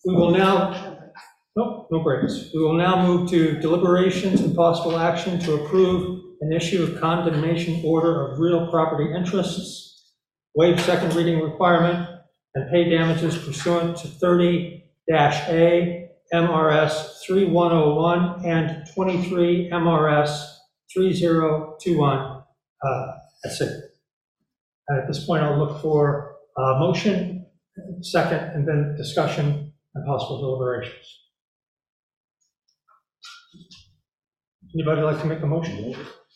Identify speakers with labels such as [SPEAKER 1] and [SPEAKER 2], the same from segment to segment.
[SPEAKER 1] We will now, no breaks. We will now move to deliberations and possible action to approve an issue of condemnation order of real property interests, waive second reading requirement, and pay damages pursuant to 30-A MRS 3101 and 23 MRS 3021. That's it. And at this point, I'll look for a motion, second, and then discussion and possible deliberations. Anybody like to make a motion?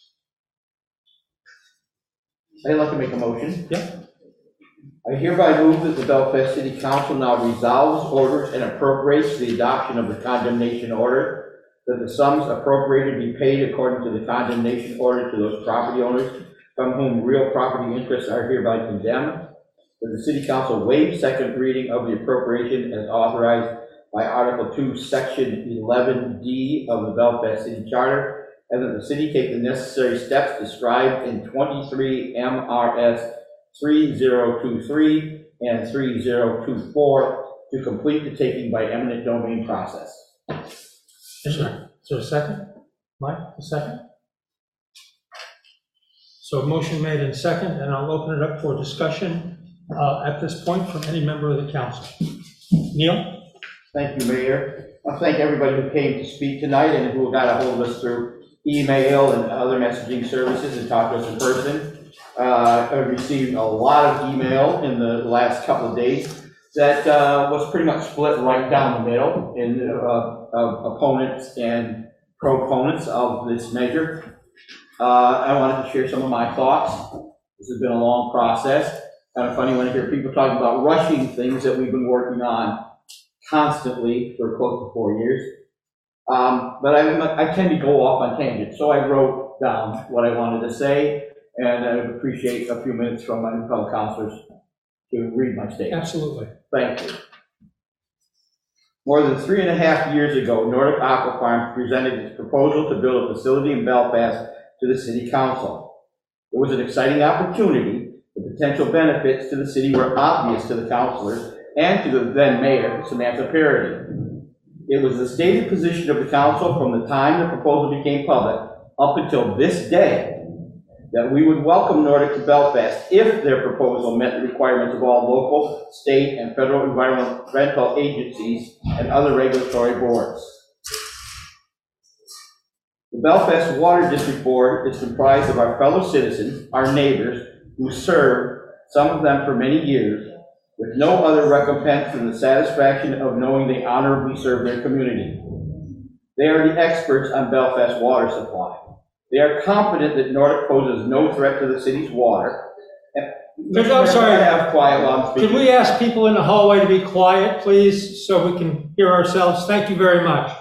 [SPEAKER 2] I'd like to make a motion.
[SPEAKER 1] Yeah.
[SPEAKER 2] I hereby move that the Belfast City Council now resolves, orders, and appropriates the adoption of the condemnation order, that the sums appropriated be paid according to the condemnation order to those property owners from whom real property interests are hereby condemned, that the City Council waive second reading of the appropriation as authorized by Article 2, Section 11D of the Belfast City Charter, and that the City take the necessary steps described in 23 MRS 3023 and 3024 to complete the taking by eminent domain process.
[SPEAKER 1] Is there a second? Mike, a second? So a motion made in second, and I'll open it up for discussion at this point from any member of the council. Neil?
[SPEAKER 2] Thank you, Mayor. I thank everybody who came to speak tonight and who got a hold of us through email and other messaging services and talked to us in person. I've received a lot of email in the last couple of days that was pretty much split right down the middle in opponents and proponents of this measure. I wanted to share some of my thoughts. This has been a long process. Kind of funny when I hear people talking about rushing things that we've been working on constantly for close to 4 years. But I tend to go off on tangents, so I wrote down what I wanted to say. And I would appreciate a few minutes from my fellow councilors to read my statement.
[SPEAKER 1] Absolutely.
[SPEAKER 2] Thank you. More than 3.5 years ago, Nordic Aqua Farms presented its proposal to build a facility in Belfast to the City Council. It was an exciting opportunity. The potential benefits to the city were obvious to the councilors and to the then mayor, Samantha Parody. It was the stated position of the council from the time the proposal became public up until this day that we would welcome Nordic to Belfast if their proposal met the requirements of all local, state, and federal environmental agencies and other regulatory boards. The Belfast Water District Board is comprised of our fellow citizens, our neighbors, who served, some of them for many years, with no other recompense than the satisfaction of knowing they honorably serve their community. They are the experts on Belfast water supply. They are confident that Nordic poses no threat to the city's water.
[SPEAKER 1] I'm sorry.
[SPEAKER 2] Have quiet while I'm speaking.
[SPEAKER 1] Could we ask people in the hallway to be quiet, please, so we can hear ourselves? Thank you very much.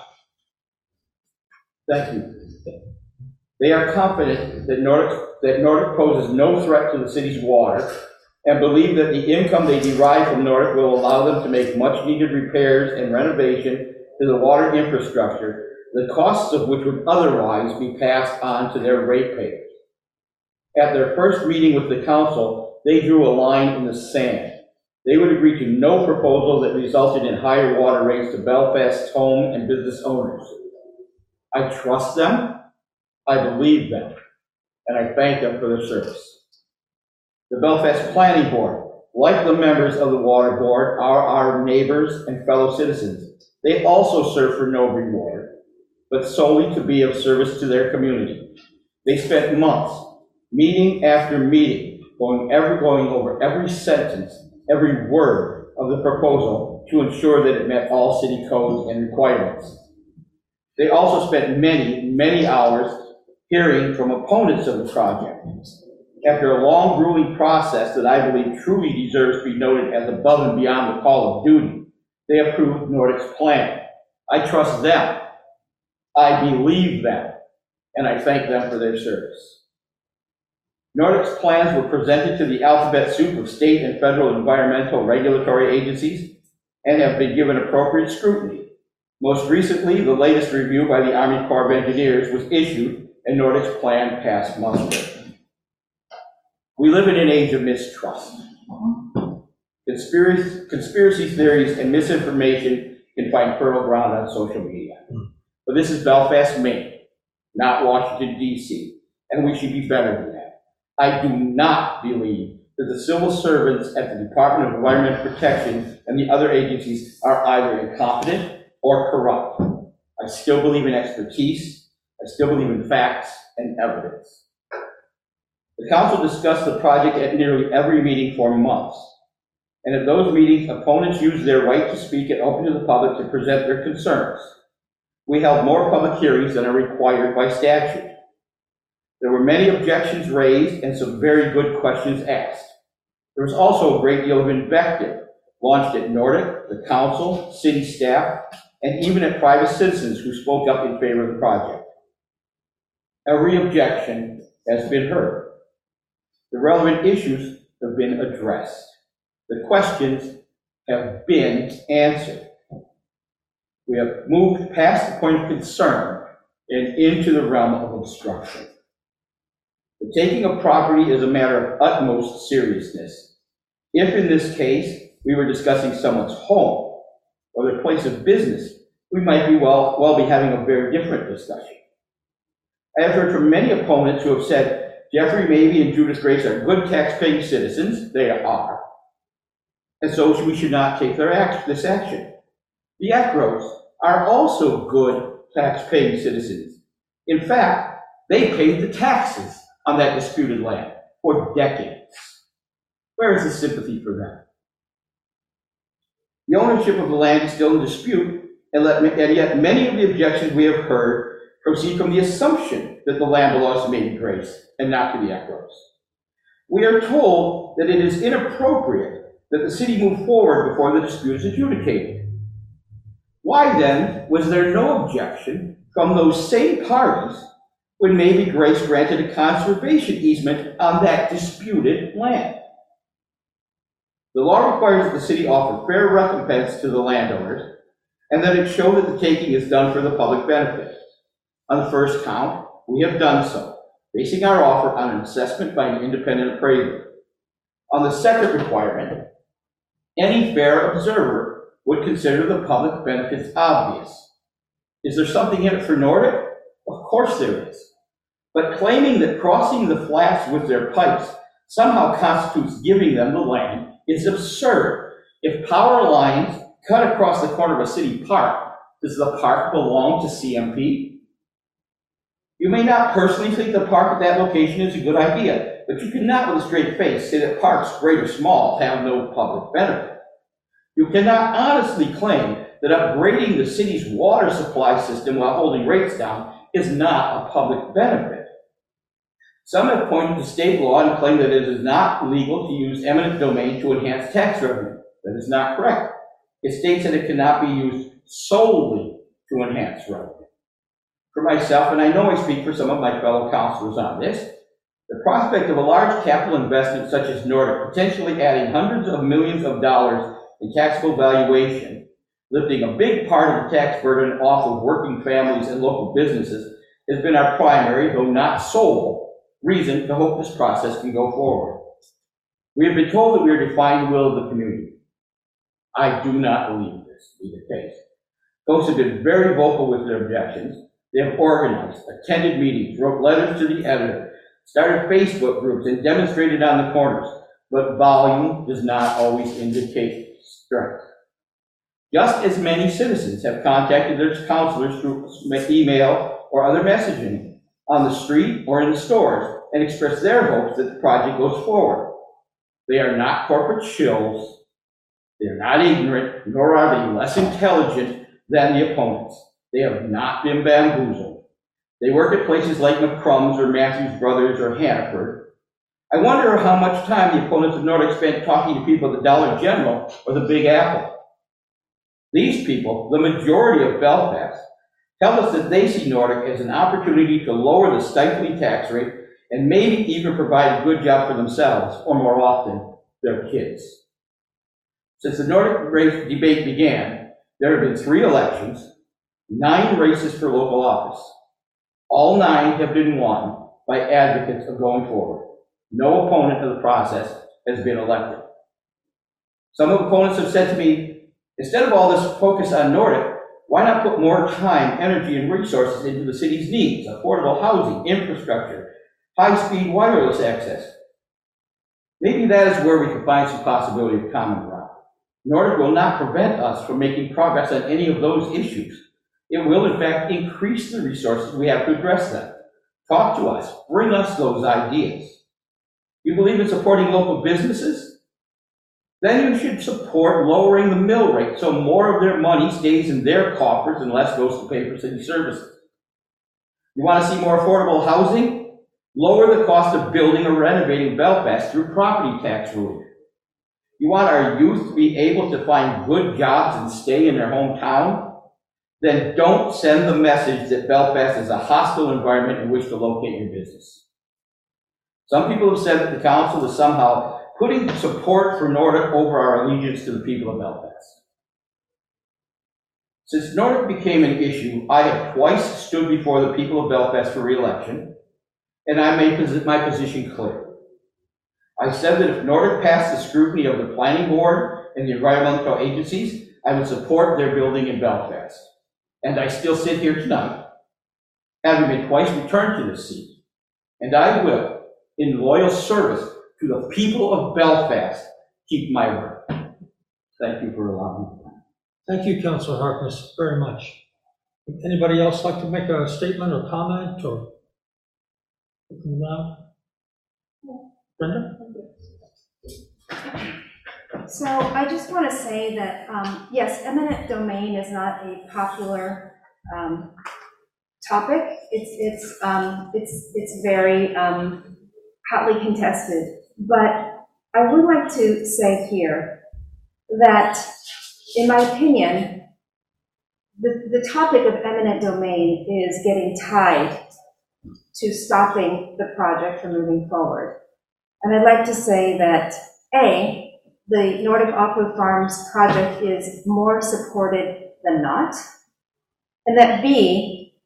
[SPEAKER 2] Thank you. They are confident that Nordic poses no threat to the city's water and believe that the income they derive from Nordic will allow them to make much needed repairs and renovation to the water infrastructure, the costs of which would otherwise be passed on to their ratepayers. At their first meeting with the council, they drew a line in the sand. They would agree to no proposal that resulted in higher water rates to Belfast's home and business owners. I trust them, I believe them, and I thank them for their service. The Belfast Planning Board, like the members of the Water Board, are our neighbors and fellow citizens. They also serve for no reward, but solely to be of service to their community. They spent months, meeting after meeting, going over every sentence, every word of the proposal to ensure that it met all city codes and requirements. They also spent many, many hours hearing from opponents of the project. After a long, grueling process that I believe truly deserves to be noted as above and beyond the call of duty, they approved Nordic's plan. I trust them. I believe them, and I thank them for their service. Nordic's plans were presented to the alphabet soup of state and federal environmental regulatory agencies and have been given appropriate scrutiny. Most recently, the latest review by the Army Corps of Engineers was issued and Nordic's plan passed muster. We live in an age of mistrust. Conspiracy theories and misinformation can find fertile ground on social media. But this is Belfast, Maine, not Washington, D.C., and we should be better than that. I do not believe that the civil servants at the Department of Environmental Protection and the other agencies are either incompetent or corrupt. I still believe in expertise. I still believe in facts and evidence. The council discussed the project at nearly every meeting for months. And at those meetings, opponents used their right to speak and open to the public to present their concerns. We held more public hearings than are required by statute. There were many objections raised and some very good questions asked. There was also a great deal of invective launched at Nordic, the council, city staff, and even at private citizens who spoke up in favor of the project. Every objection has been heard. The relevant issues have been addressed. The questions have been answered. We have moved past the point of concern and into the realm of obstruction. The taking of property is a matter of utmost seriousness. If in this case we were discussing someone's home or their place of business, we might be well be having a very different discussion. I have heard from many opponents who have said Jeffrey Mabee and Judith Grace are good tax-paying citizens. They are. And so we should not take this action. The Eckros are also good tax-paying citizens. In fact, they paid the taxes on that disputed land for decades. Where is the sympathy for them? The ownership of the land is still in dispute, and yet many of the objections we have heard proceed from the assumption that the land belongs to Mabee Grace and not to the Eckros. We are told that it is inappropriate that the city move forward before the dispute is adjudicated. Why then was there no objection from those same parties when Mabee Grace granted a conservation easement on that disputed land? The law requires that the city offer fair recompense to the landowners and that it show that the taking is done for the public benefit. On the first count, we have done so, basing our offer on an assessment by an independent appraiser. On the second requirement, any fair observer would consider the public benefits obvious. Is there something in it for Nordic? Of course there is. But claiming that crossing the flats with their pipes somehow constitutes giving them the land is absurd. If power lines cut across the corner of a city park, does the park belong to CMP? You may not personally think the park at that location is a good idea, but you cannot with a straight face say that parks, great or small, have no public benefit. You cannot honestly claim that upgrading the city's water supply system while holding rates down is not a public benefit. Some have pointed to state law and claimed that it is not legal to use eminent domain to enhance tax revenue. That is not correct. It states that it cannot be used solely to enhance revenue. For myself, and I know I speak for some of my fellow councilors on this, the prospect of a large capital investment such as Nordic potentially adding hundreds of millions of dollars in taxable valuation, lifting a big part of the tax burden off of working families and local businesses, has been our primary, though not sole, reason to hope this process can go forward. We have been told that we are defying the will of the community. I do not believe this to be the case. Folks have been very vocal with their objections. They have organized, attended meetings, wrote letters to the editor, started Facebook groups, and demonstrated on the corners. But volume does not always indicate strength. Just as many citizens have contacted their councilors through email or other messaging on the street or in the stores and expressed their hopes that the project goes forward. They are not corporate shills. They are not ignorant, nor are they less intelligent than the opponents. They have not been bamboozled. They work at places like McCrum's or Matthews Brothers or Hannaford. I wonder how much time the opponents of Nordic spent talking to people at the Dollar General or the Big Apple. These people, the majority of Belfast, tell us that they see Nordic as an opportunity to lower the stifling tax rate and maybe even provide a good job for themselves, or more often, their kids. Since the Nordic race debate began, there have been 3 elections, 9 races for local office. All 9 have been won by advocates of going forward. No opponent of the process has been elected. Some of the opponents have said to me, Instead of all this focus on Nordic, why not put more time, energy, and resources into the city's needs, affordable housing, infrastructure, high-speed wireless access? Maybe that is where we can find some possibility of common ground. Nordic will not prevent us from making progress on any of those issues. It will, in fact, increase the resources we have to address them. Talk to us. Bring us those ideas. You believe in supporting local businesses? Then you should support lowering the mill rate so more of their money stays in their coffers and less goes to pay for city services. You want to see more affordable housing? Lower the cost of building or renovating Belfast through property tax relief. You want our youth to be able to find good jobs and stay in their hometown? Then don't send the message that Belfast is a hostile environment in which to locate your business. Some people have said that the council is somehow putting support for Nordic over our allegiance to the people of Belfast. Since Nordic became an issue, I have twice stood before the people of Belfast for re-election, and I made my position clear. I said that if Nordic passed the scrutiny of the planning board and the environmental agencies, I would support their building in Belfast. And I still sit here tonight, having been twice returned to this seat. And I will, in loyal service to the people of Belfast, keep my word. Thank you for allowing me.
[SPEAKER 1] Thank you, Councilor Harkness, very much. Would anybody else like to make a statement or comment or? Brenda?
[SPEAKER 3] So I just want to say that, yes, eminent domain is not a popular topic. It's very hotly contested. But I would like to say here that, in my opinion, the topic of eminent domain is getting tied to stopping the project from moving forward. And I'd like to say that, A, the Nordic Aqua Farms project is more supported than not, and that B,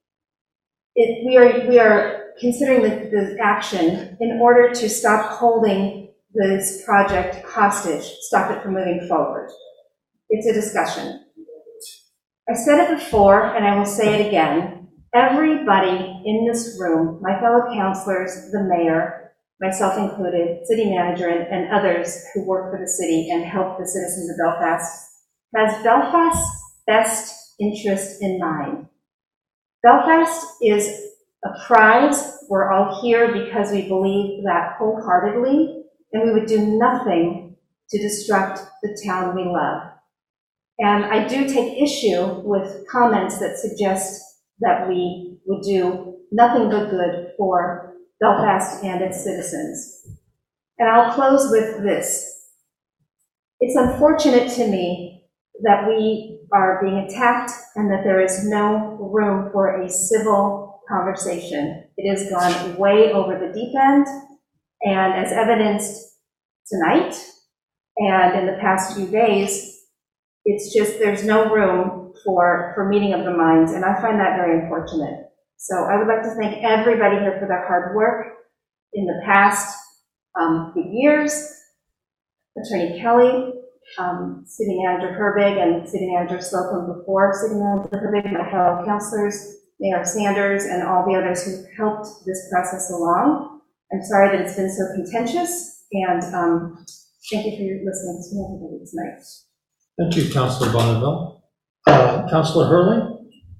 [SPEAKER 3] we are considering the action in order to stop holding this project hostage, stop it from moving forward. It's a discussion. I said it before, and I will say it again. Everybody in this room, my fellow councilors, the mayor, myself included, city manager, and others who work for the city and help the citizens of Belfast, has Belfast's best interest in mind. Belfast is a prize. We're all here because we believe that wholeheartedly, and we would do nothing to disrupt the town we love. And I do take issue with comments that suggest that we would do nothing but good for Belfast and its citizens. And I'll close with this. It's unfortunate to me that we are being attacked and that there is no room for a civil conversation. It has gone way over the deep end, and as evidenced tonight and in the past few days, it's just, there's no room for meeting of the minds, and I find that very unfortunate. So I would like to thank everybody here for their hard work in the past few years. Attorney Kelly, City Manager Herbig, and City Manager Slocum before City Manager Herbig, my fellow councilors, Mayor Sanders, and all the others who helped this process along. I'm sorry that it's been so contentious, and thank you for listening to me, everybody, tonight.
[SPEAKER 1] Thank you, Councilor Bonneville. Councilor Hurley?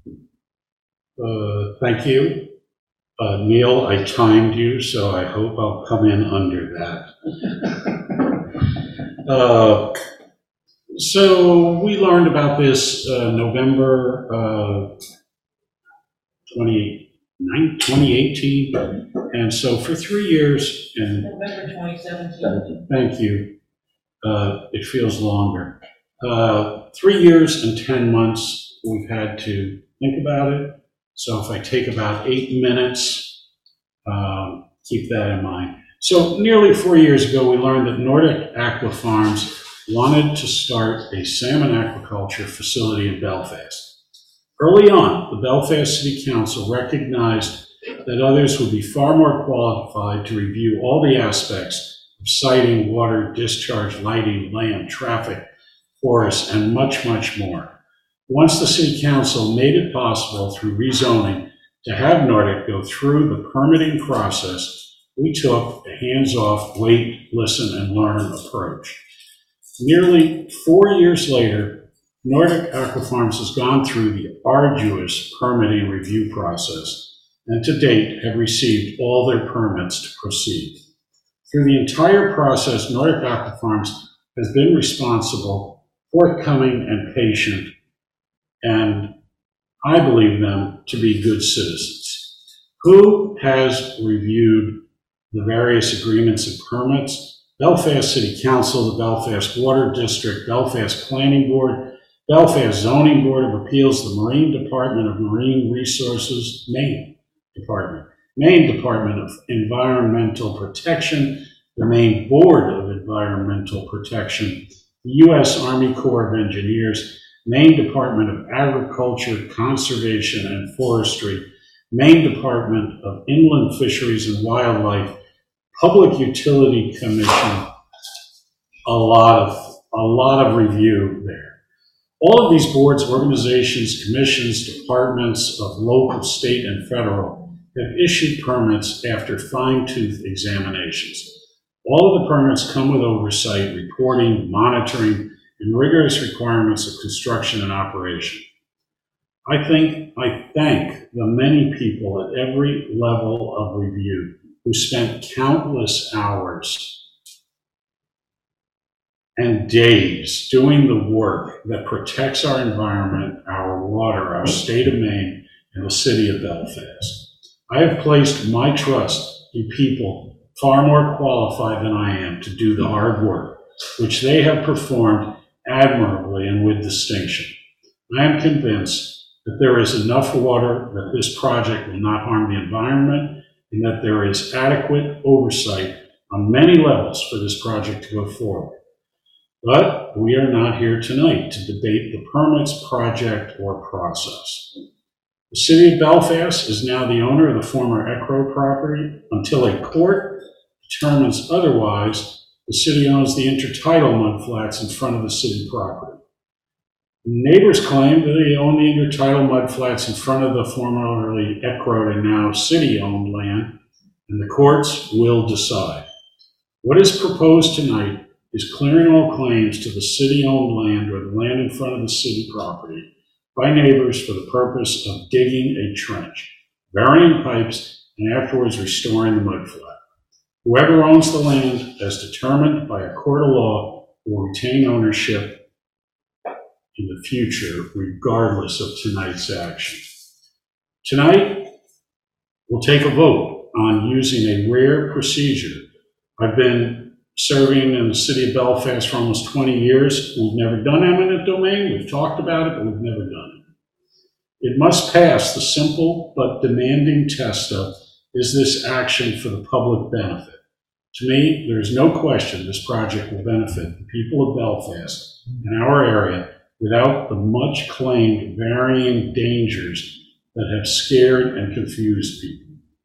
[SPEAKER 4] Thank you. Neil, I timed you, so I hope I'll come in under that. So we learned about this November 2018, and so for 3 years, and
[SPEAKER 5] November 2017.
[SPEAKER 4] thank you, it feels longer. 3 years and 10 months we've had to think about it. So if I take about 8 minutes, keep that in mind. So nearly 4 years ago, we learned that Nordic Aqua Farms wanted to start a salmon aquaculture facility in Belfast. Early on, the Belfast City Council recognized that others would be far more qualified to review all the aspects of siting, water, discharge, lighting, land, traffic, forests, and much, much more. Once the City Council made it possible through rezoning to have Nordic go through the permitting process, we took a hands-off, wait, listen, and learn approach. Nearly 4 years later, Nordic Aquafarms has gone through the arduous permitting review process and to date have received all their permits to proceed. Through the entire process, Nordic Aquafarms has been responsible, forthcoming, and patient, and I believe them to be good citizens. Who has reviewed the various agreements and permits? Belfast City Council, the Belfast Water District, Belfast Planning Board, Belfast Zoning Board of Appeals, the Marine Department of Marine Resources, Maine Department of Environmental Protection, the Maine Board of Environmental Protection, the U.S. Army Corps of Engineers, Maine Department of Agriculture, Conservation and Forestry, Maine Department of Inland Fisheries and Wildlife, Public Utility Commission, a lot of review there. All of these boards, organizations, commissions, departments of local, state, and federal have issued permits after fine-tooth examinations. All of the permits come with oversight, reporting, monitoring, and rigorous requirements of construction and operation. I thank the many people at every level of review who spent countless hours and days doing the work that protects our environment, our water, our state of Maine, and the city of Belfast. I have placed my trust in people far more qualified than I am to do the hard work, which they have performed admirably and with distinction. I am convinced that there is enough water that this project will not harm the environment and that there is adequate oversight on many levels for this project to go forward. But we are not here tonight to debate the permits, project, or process. The City of Belfast is now the owner of the former Eckrow property. Until a court determines otherwise, the city owns the intertidal mudflats in front of the city property. Neighbors claim that they own the intertidal mudflats in front of the formerly Eckrow and now city-owned land, and the courts will decide. What is proposed tonight is clearing all claims to the city-owned land or the land in front of the city property by neighbors for the purpose of digging a trench, burying pipes, and afterwards restoring the mudflat. Whoever owns the land, as determined by a court of law, will retain ownership in the future, regardless of tonight's action. Tonight, we'll take a vote on using a rare procedure. I've been serving in the city of Belfast for almost 20 years. We've never done eminent domain. We've talked about it, but we've never done it. It must pass the simple but demanding test of, is this action for the public benefit? To me, there is no question this project will benefit the people of Belfast and our area without the much claimed varying dangers that have scared and confused people.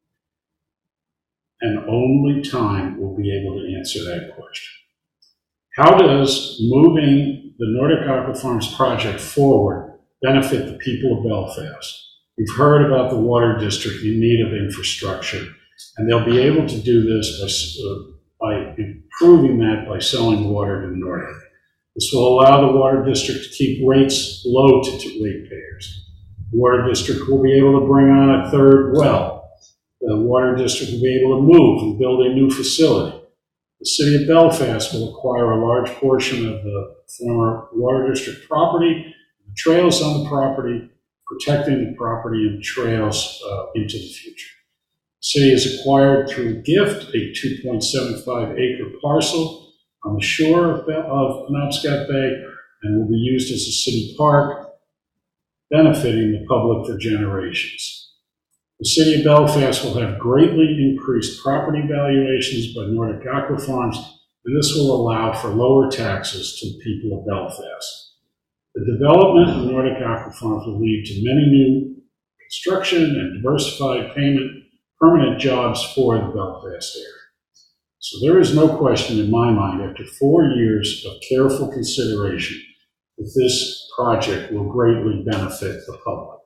[SPEAKER 4] And only time will be able to answer that question. How does moving the Nordic Aquafarms project forward benefit the people of Belfast? We've heard about the water district in need of infrastructure, and they'll be able to do this by improving that by selling water to Nordic. This will allow the water district to keep rates low to ratepayers. The water district will be able to bring on a third well. The water district will be able to move and build a new facility. The city of Belfast will acquire a large portion of the former water district property, the trails on the property, protecting the property and trails into the future. The city has acquired through gift a 2.75 acre parcel on the shore of Penobscot Bay and will be used as a city park, benefiting the public for generations. The city of Belfast will have greatly increased property valuations by Nordic Aquafarms, and this will allow for lower taxes to the people of Belfast. The development of Nordic Aquafarms will lead to many new construction and diversified permanent jobs for the Belfast area. So there is no question in my mind, after 4 years of careful consideration, that this project will greatly benefit the public.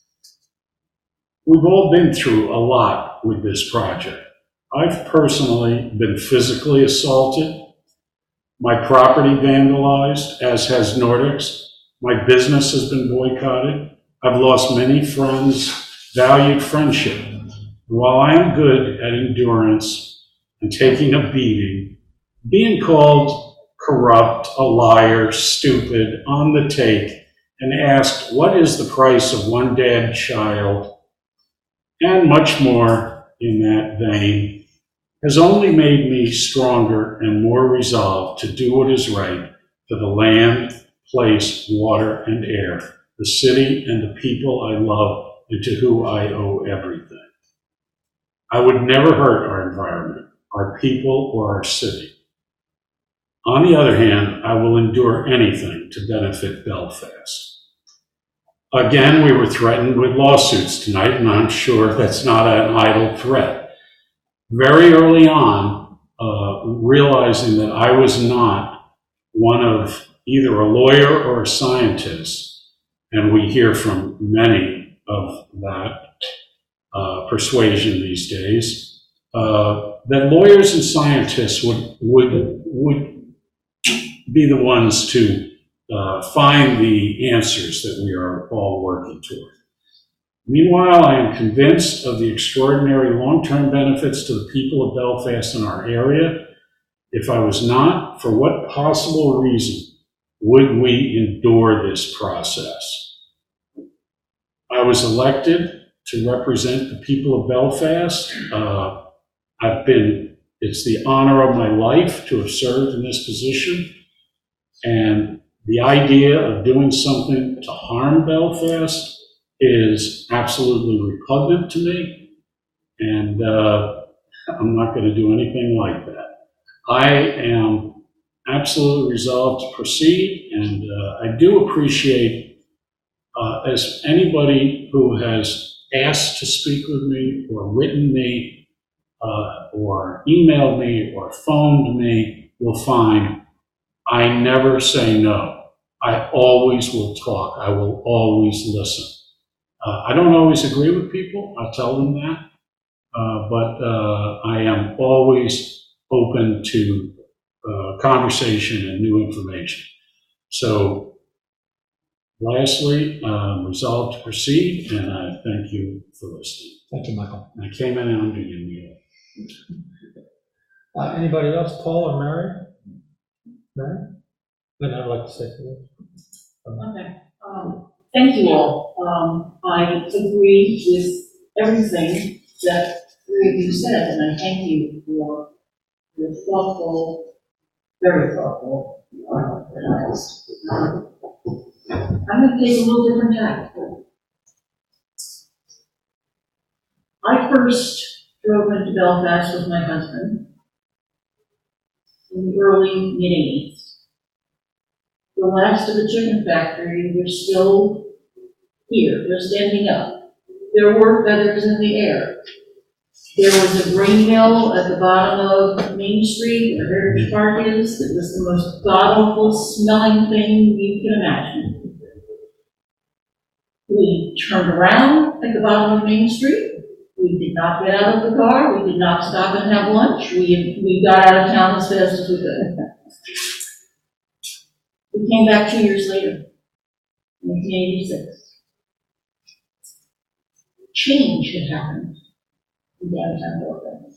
[SPEAKER 4] We've all been through a lot with this project. I've personally been physically assaulted, my property vandalized, as has Nordics. My business has been boycotted. I've lost many friends, valued friendship. While I am good at endurance and taking a beating, being called corrupt, a liar, stupid, on the take, and asked, what is the price of one dead child, and much more in that vein, has only made me stronger and more resolved to do what is right for the land, place, water, and air, the city, and the people I love and to who I owe everything. I would never hurt our environment, our people, or our city. On the other hand, I will endure anything to benefit Belfast. Again, we were threatened with lawsuits tonight, and I'm sure that's not an idle threat. Very early on, realizing that I was not one of either a lawyer or a scientist, and we hear from many of that persuasion these days, that lawyers and scientists would be the ones to find the answers that we are all working toward. Meanwhile, I am convinced of the extraordinary long-term benefits to the people of Belfast and our area. If I was not, for what possible reason would we endure this process? I was elected to represent the people of Belfast. It's the honor of my life to have served in this position. And the idea of doing something to harm Belfast is absolutely repugnant to me, and I'm not going to do anything like that. I am absolutely resolved to proceed, and I do appreciate as anybody who has asked to speak with me or written me or emailed me or phoned me will find I never say no. I always will talk. I will always listen. I don't always agree with people, I'll tell them that, but I am always open to conversation and new information. So, lastly, I'm resolved to proceed, and I thank you for listening.
[SPEAKER 1] Thank you, Michael.
[SPEAKER 4] I came in under your meal.
[SPEAKER 1] Anybody else, Paul or Mary? Mary? Then I'd like to say something.
[SPEAKER 5] Okay. Thank you all. I agree with everything that three of you said, and I thank you for your thoughtful, very thoughtful advice. I'm going to take a little different tack. I first drove into Belfast with my husband in the early mid-'80s. The last of the chicken factory were still here, they're standing up. There were feathers in the air. There was a grain mill at the bottom of Main Street, where Heritage Park is. It was the most god-awful smelling thing you can imagine. We turned around at the bottom of Main Street. We did not get out of the car. We did not stop and have lunch. We got out of town as fast as we could. We came back 2 years later, 1986. Change had happened in downtown Belfast.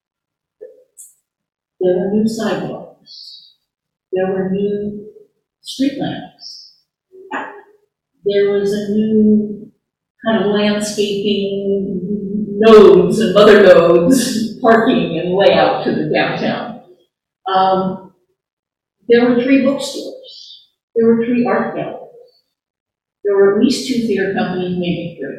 [SPEAKER 5] There were new sidewalks. There were new street lamps. There was a new kind of landscaping nodes and mother nodes, parking and layout to the downtown. There were 3 bookstores. There were 3 art galleries. There were at least 2 theater companies, maybe 3.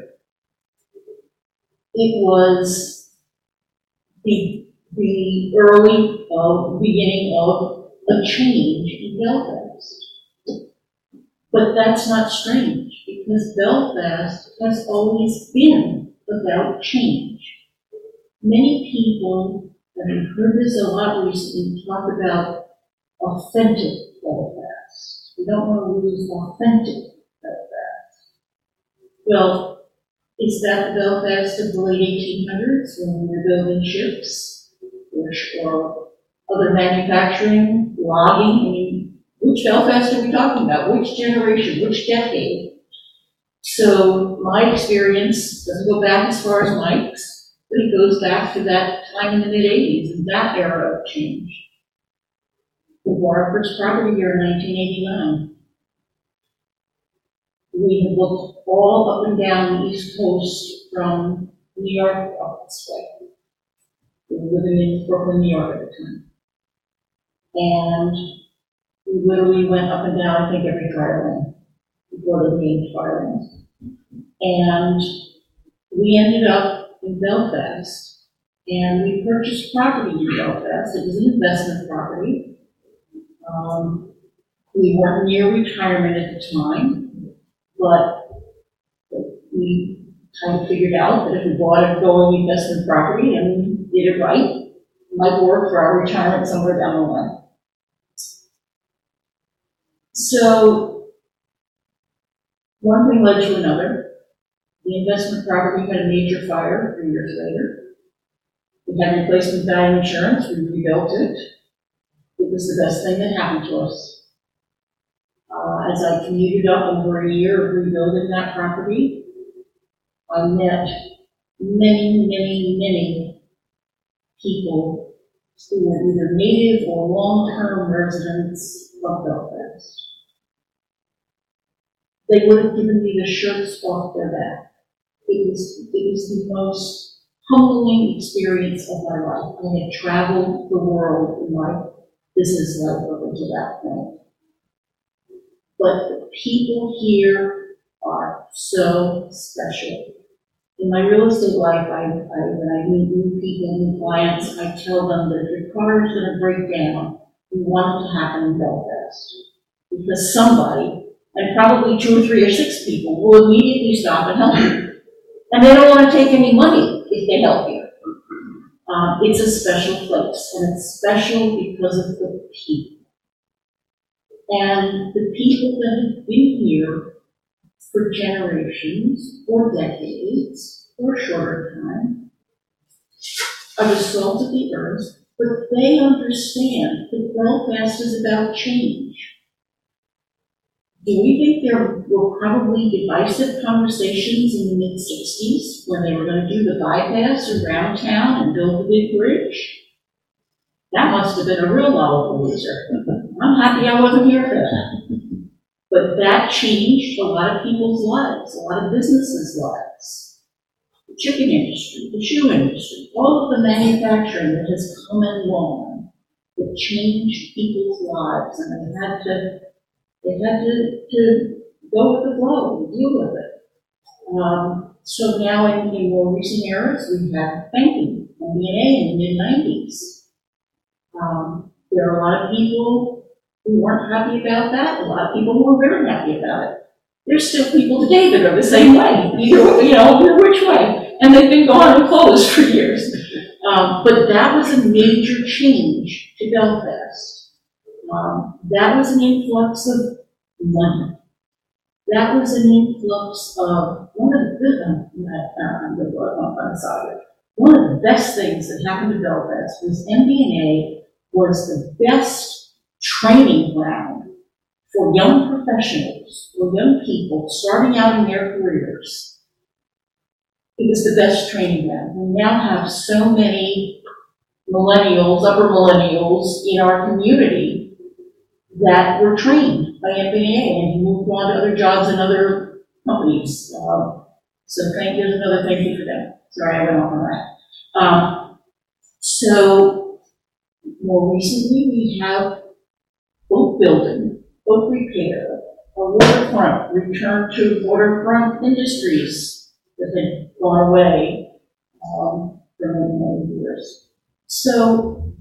[SPEAKER 5] It was the early beginning of a change in Belfast. But that's not strange, because Belfast has always been about change. Many people, and I've heard this a lot recently, talk about authentic Belfast, We don't want to lose authentic Belfast. Well, is that the Belfast of the late 1800s when we were building ships or other manufacturing, logging? I mean, which Belfast are we talking about? Which generation? Which decade? So my experience doesn't go back as far as Mike's, but it goes back to that time in the mid-'80s and that era of change. We bought our first property here in 1989. We have looked all up and down the East Coast from New York up this way. We were living in Brooklyn, New York at the time. And we literally went up and down, I think, every fire lane before they named fire lanes. And we ended up in Belfast, and we purchased property in Belfast. It was an investment property. We weren't near retirement at the time, but we kind of figured out that if we bought a going investment property and did it right, it might work for our retirement somewhere down the line. So one thing led to another. The investment property had a major fire 3 years later. We had replacement value insurance, we rebuilt it. It was the best thing that happened to us. As I commuted up over a year of rebuilding that property, I met many, many, many people who were either native or long-term residents of Belfast. They would have given me the shirts off their back. It was the most humbling experience of my life. I had traveled the world in my business life up until that point. But the people here are so special. In my real estate life, when I meet new people, new clients, I tell them that if your car is going to break down, you want it to happen in Belfast. Because somebody, and probably 2 or 3 or 6 people, will immediately stop and help you. And they don't want to take any money if they help you. It's a special place, and it's special because of the people. And the people that have been here for generations, or decades, or shorter time, are the salt of the earth, but they understand that Belfast is about change. Do we think there were probably divisive conversations in the mid-'60s when they were going to do the bypass around town and build the big bridge? That must have been a real loser. I'm happy I wasn't here for that. But that changed a lot of people's lives, a lot of businesses' lives. The chicken industry, the shoe industry, all of the manufacturing that has come and gone, it changed people's lives, and they had to go with the flow and deal with it. So now in more recent eras, we have banking, MBA in the mid-'90s. There are a lot of people who weren't happy about that, a lot of people who were very happy about it. There's still people today that are the same way, either which way, and they've been gone and closed for years. But that was a major change to Belfast. That was an influx of money. That was an influx of one of the best things that happened to Belfast was MBNA was the best training ground for young professionals, for young people starting out in their careers. It was the best training ground. We now have so many millennials, upper millennials in our community that were trained by MBNA and moved on to other jobs in other companies. So there's another thank you for them. Sorry, I went off on that. So more recently, we have boat building, boat repair, a waterfront, return to waterfront industries that had gone away for many, many years. So,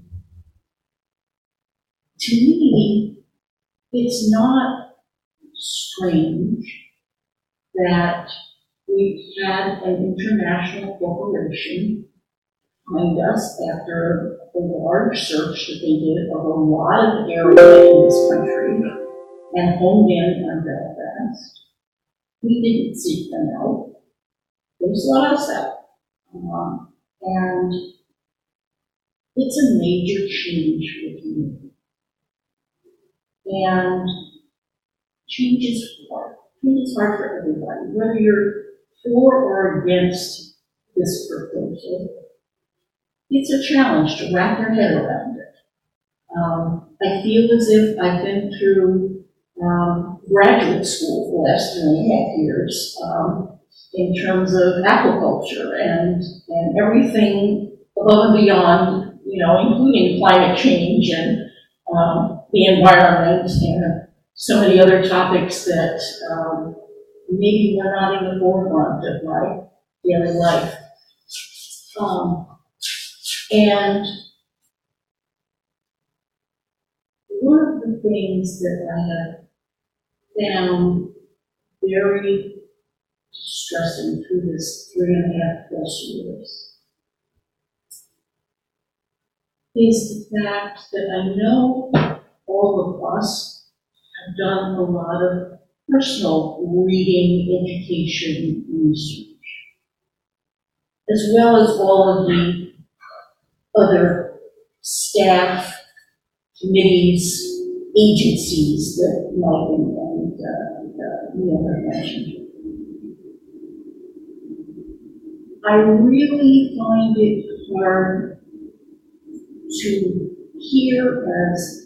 [SPEAKER 5] to me, it's not strange that we've had an international corporation find us after a large search that they did of a lot of area in this country and honed in on Belfast. We didn't seek them out. They sought us out. And it's a major change for the community. And change is hard. Change is hard for everybody, whether you're for or against this proposal. It's a challenge to wrap your head around it. I feel as if I've been through graduate school for the last 3.5 years in terms of aquaculture and everything above and beyond, including climate change and the environment and so many other topics that maybe were not in the forefront of my daily life. And one of the things that I have found very distressing through this 3.5+ years is the fact that I know all of us have done a lot of personal reading, education, research, as well as all of the other staff, committees, agencies that Mike and Neil have mentioned. I really find it hard to hear as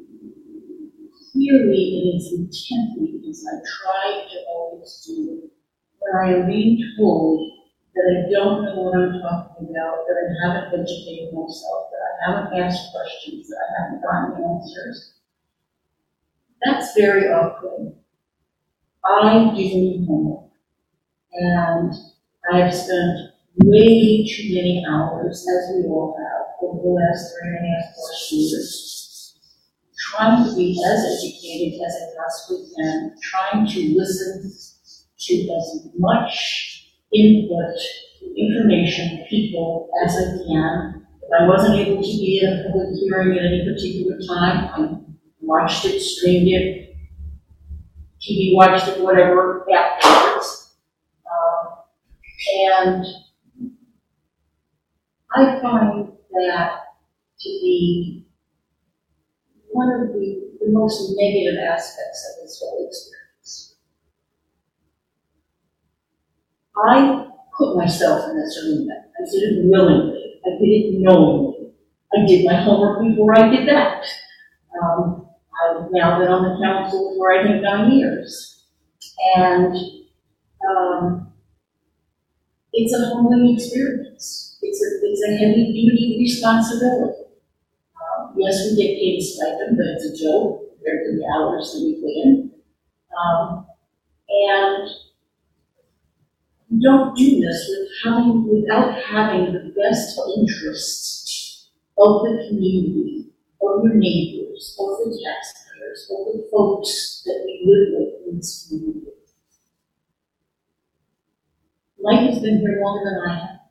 [SPEAKER 5] clearly and as intently as I try to always do when I am being told that I don't know what I'm talking about, that I haven't educated myself, that I haven't asked questions, that I haven't gotten answers. That's very off-putting. I do need homework, and I've spent way too many hours, as we all have, over the last 3.5+ years, trying to be as educated as I possibly can, trying to listen to as much input, information, people as I can. If I wasn't able to be at a public hearing at any particular time, I watched it, streamed it, TV watched it, whatever, afterwards. And I find that to be one of the most negative aspects of this whole experience. I put myself in this arena. I did it willingly. I did it knowingly. I did my homework before I did that. I've now been on the council for, I think, 9 years. And it's a humbling experience. It's a heavy-duty responsibility. Yes, we get paid a stipend, but it's a joke compared to the hours that we put in. And you don't do this without having the best interests of the community, of your neighbors, of the taxpayers, of the folks that we live with in this community. Mike has been here longer than I have.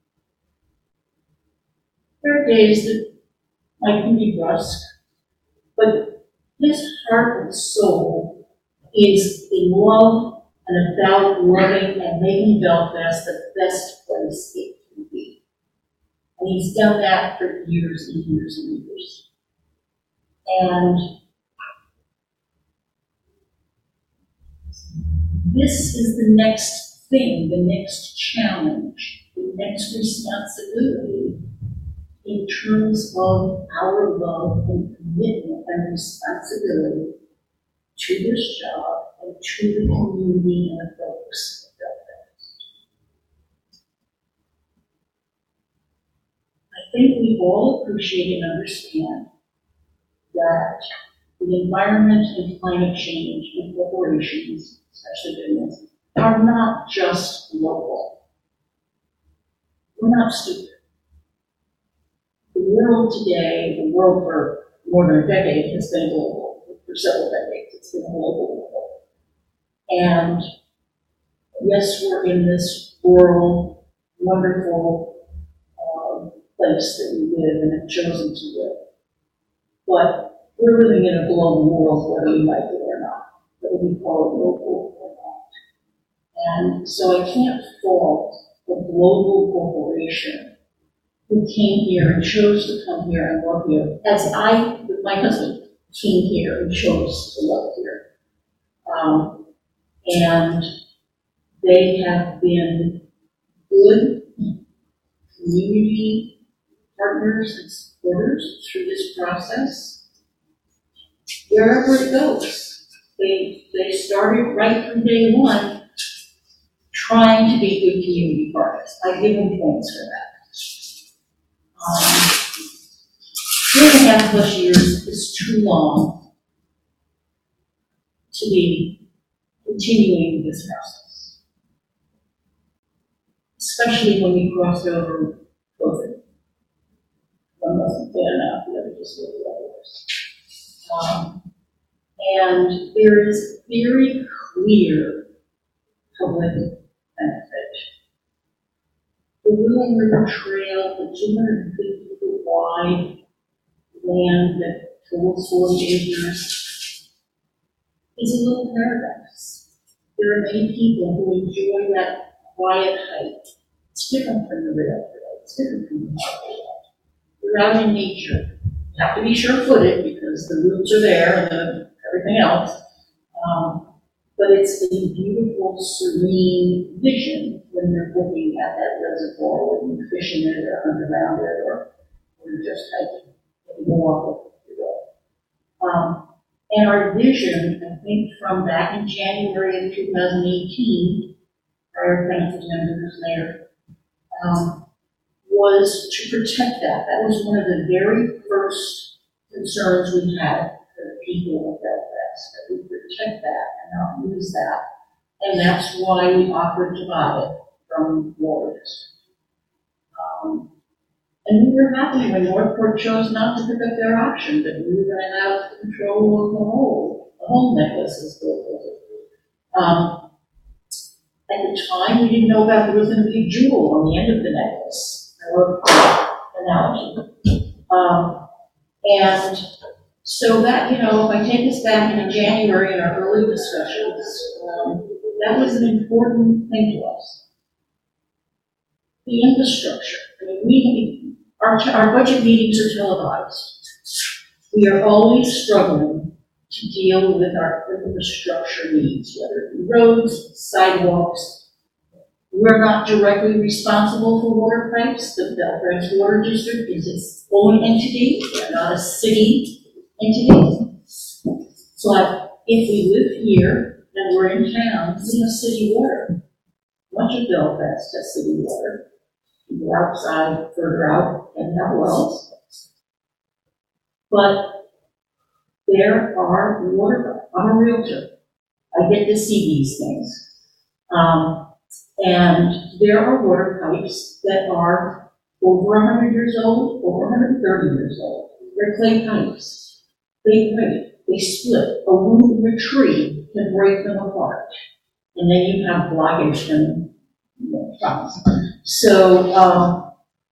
[SPEAKER 5] There are days that Mike can be brusque, but his heart and soul is in love and about loving and making Belfast the best place it can be. And he's done that for years and years and years. And this is the next thing, the next challenge, the next responsibility in terms of our love and commitment and responsibility to this job and to the community and the folks of Belfast. I think we all appreciate and understand that the environment and climate change and corporations, especially business, are not just local. We're not stupid. The world today, the world for more than a decade, has been global. For several decades, it's been global. And yes, we're in this rural, wonderful place that we live and have chosen to live. But we're living in a global world, whether we like it or not. whether we call it local or not. And so I can't fault a global corporation who came here and chose to come here and work here, as I, with my husband, came here and chose to work here. And they have been good community partners and supporters through this process. Wherever it goes, they started right from day one trying to be good community partners. I give them points for that. 3.5+ years is too long to be continuing this process, especially when we crossed over COVID. One wasn't bad enough, the other just really got worse. And there is very clear public benefit. The Wheeling River Trail, the 250-foot wide land that totals 40 acres, is a little paradox. There are many people who enjoy that quiet hike. It's different from the rail trail. It's different from the trail. You're out in nature. You have to be sure-footed because the roots are there and everything else. But it's a beautiful, serene vision when you're looking at that reservoir, when you're fishing it or underground it, or you're just hiking. More and our vision, I think, from back in January of 2018, prior council members there, was to protect that. That was one of the very first concerns we had for the people of Belfast, that we protect that and not lose that. And that's why we offered to buy it from Water District. And we were happy when Northport chose not to pick up their option, that we were going to have control of the whole necklace is built. At the time, we didn't know about there was going to be a jewel on the end of the necklace. I love that analogy. And so that, if I take us back into January in our early discussions, that was an important thing to us. The infrastructure. I mean, our budget meetings are televised. We are always struggling to deal with our infrastructure needs, whether it be roads, sidewalks. We're not directly responsible for water pipes. The Belfast Water District is its own entity. We're not a city entity. So if we live here and we're in town, we have city water. Much of Belfast has city water. People outside, further out, and have wells. But there are water, I'm a realtor. I get to see these things. And there are water pipes that are over 100 years old, over 130 years old. They're clay pipes. They break, they split. A wound in a tree can break them apart. And then you have blockage and problems. So,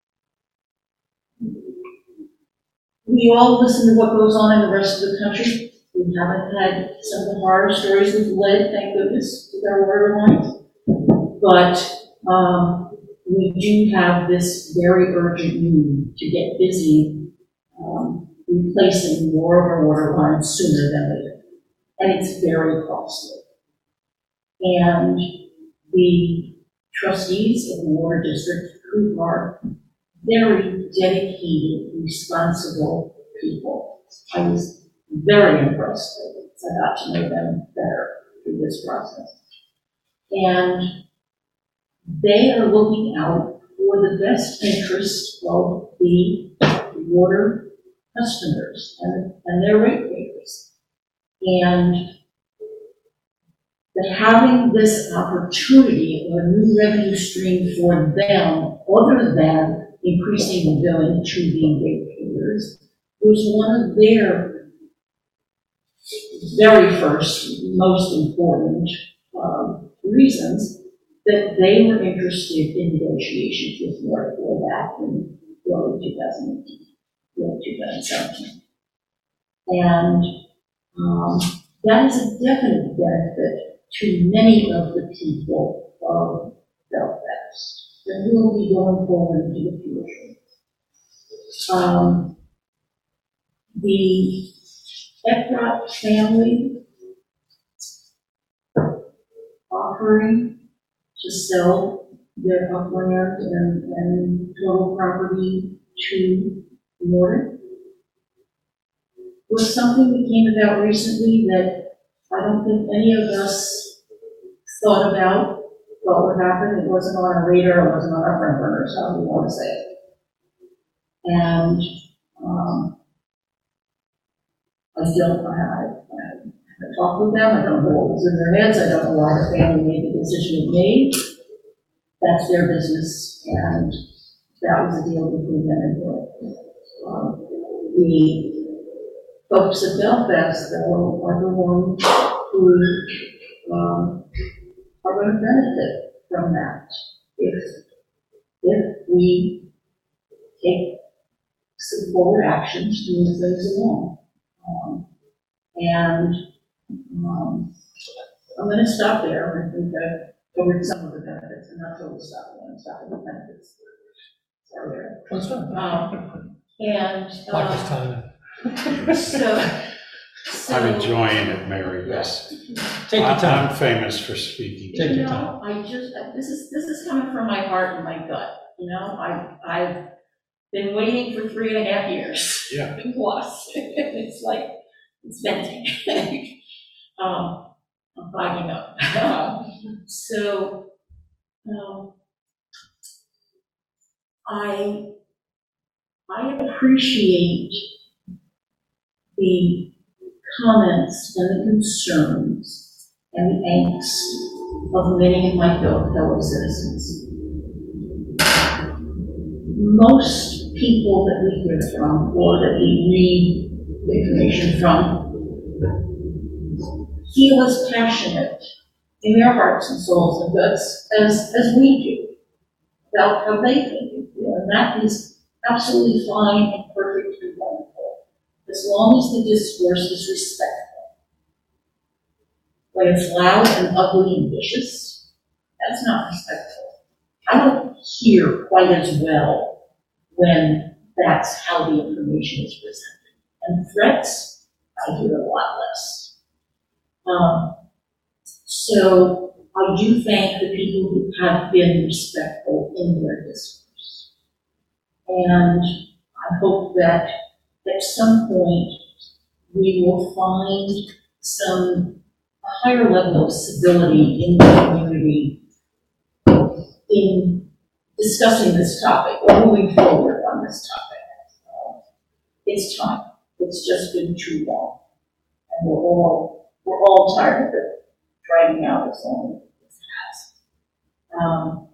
[SPEAKER 5] we all listen to what goes on in the rest of the country. We haven't had some of the horror stories with lead, thank goodness, with our water lines. But we do have this very urgent need to get busy replacing more of our water lines sooner than later. And it's very costly. And the trustees of the Water District, who are very dedicated, responsible people. I was very impressed with it. I got to know them better through this process. And they are looking out for the best interest of the water customers and their ratepayers. And that having this opportunity of a new revenue stream for them, other than increasing the billing to the ratepayers, was one of their very first, most important reasons that they were interested in negotiations with Northport back in early 2018, early 2017. And that is a definite benefit to many of the people of Belfast that will be going forward into the future. The Eckrott family offering to sell their upland and total property to Nordic was something that came about recently that I don't think any of us thought about what would happen. It wasn't on our radar, it wasn't on our front burners, however you want to say it. And I talked with them, I don't know what was in their heads, I don't know why the family made the decision it made. That's their business, and that was a deal between them and the folks at Belfast, though, are the ones who are going to benefit from that if we take some forward actions to move things along. I'm going to stop there. I think I've covered some of the benefits, and not totally stop there. I'm stopping the benefits. Sorry there.
[SPEAKER 1] What's that? Like this time.
[SPEAKER 5] So
[SPEAKER 4] I'm enjoying it, Mary, yes.
[SPEAKER 1] Take your time.
[SPEAKER 4] I'm famous for speaking.
[SPEAKER 1] Take your
[SPEAKER 5] you
[SPEAKER 1] time.
[SPEAKER 5] know, this is coming from my heart and my gut. You know, I've been waiting for 3.5 years.
[SPEAKER 4] Yeah.
[SPEAKER 5] Plus, it's like it's venting. I'm fogging up. I appreciate the comments and the concerns and the angst of many of my fellow citizens. Most people that we hear from or that we read information from feel as passionate in their hearts and souls and guts as we do about how they think and feel. And that is absolutely fine and perfect and wonderful, as long as the discourse is respectful. When it's loud and ugly and vicious, that's not respectful. I don't hear quite as well when that's how the information is presented. And threats, I hear a lot less. So I do thank the people who have been respectful in their discourse. And I hope that at some point we will find a higher level of civility in the community in discussing this topic or moving forward on this topic. It's time. It's just been too long. And we're all tired of it dragging out as long as it has.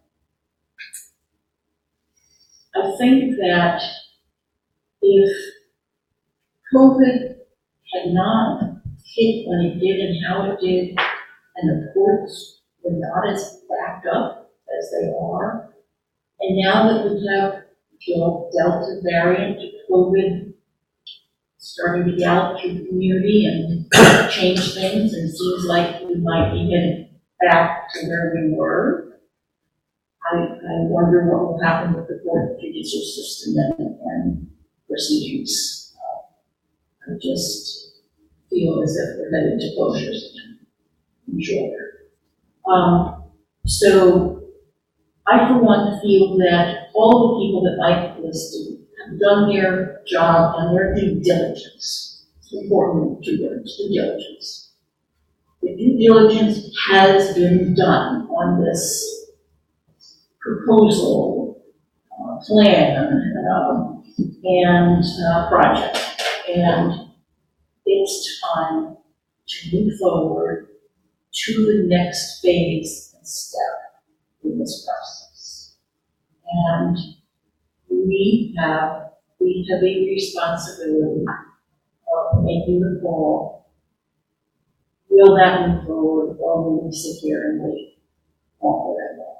[SPEAKER 5] I think that if COVID had not hit when it did and how it did, and the courts were not as backed up as they are, and now that we have the Delta variant of COVID starting to gallop through the community and change things, and it seems like we might be heading back to where we were. I wonder what will happen with the court judicial system and proceedings. I just feel as if we're headed to closures in short. So I, for one, feel that all the people that I've listed have done their job and their due diligence. It's important, due diligence. The due diligence has been done on this proposal, plan, and project. And it's time to move forward to the next phase and step in this process. And we have a responsibility of making the call. Will that move forward, or will we sit here and wait all that long?